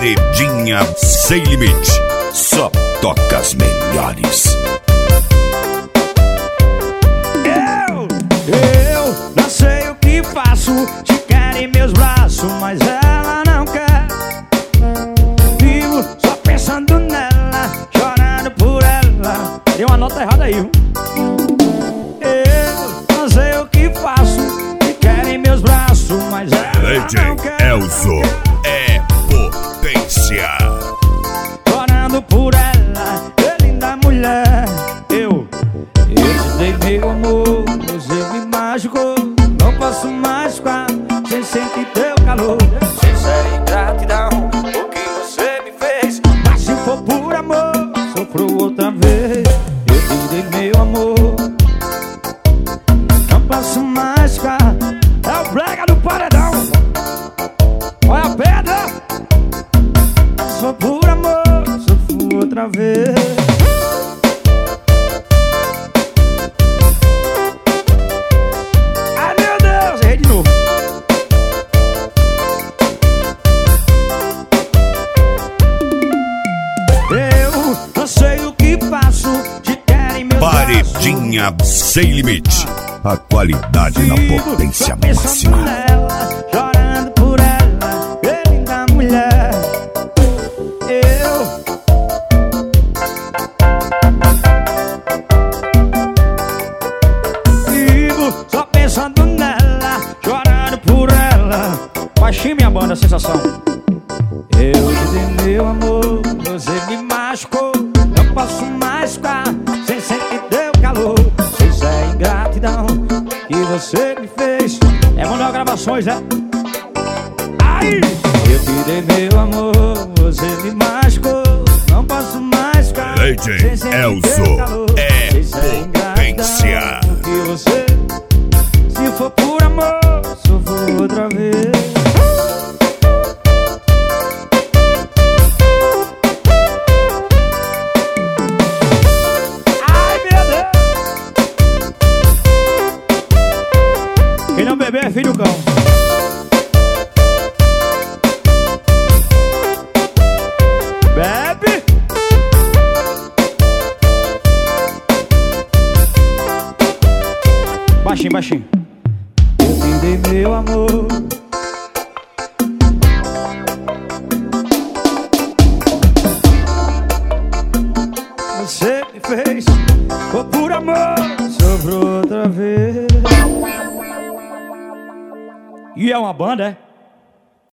Paredinha Sem Limite, só toca as melhores. Eu não sei o que faço, te quero em meus braços, mas ela não quer. Vivo só pensando nela, chorando por ela. Deu uma nota errada aí, viu? Eu não sei o que faço, te quero em meus braços, mas ela não quer. Elzo é potência. Chorando por ela, que linda mulher. Eu te dei meu amor, você me machucou. Não posso mais ficar sem sentir teu calor. Sincera ingratidão, o que você me fez. Mas se for por amor, sofro outra vez. Eu te dei meu amor, não posso mais ficar. É o brega do paredão. Olha a pedra. Se for por amor, sofro outra vez. Paredinha Sem Limite, a qualidade na potência máxima. Nela, chorando por ela, que linda mulher. Eu vivo só pensando nela, chorando por ela. Baixinho minha banda, a sensação. Eu te dei meu amor, você me machucou. Não posso mais ficar sem sentir teu calor. Isso é ingratidão que você me fez. É Manuel Gravações, né? Ai! Eu te dei meu amor, você me machucou. Não posso mais ficar sem sentir Elzo teu calor. é Isso potência. que você, se for por amor, sofro outra vez. Quem não beber é filho do cão. Bebe. Baixinho, baixinho. Eu te dei meu amor, você me fez. Foi por amor, sobrou outra vez. E é uma banda, é?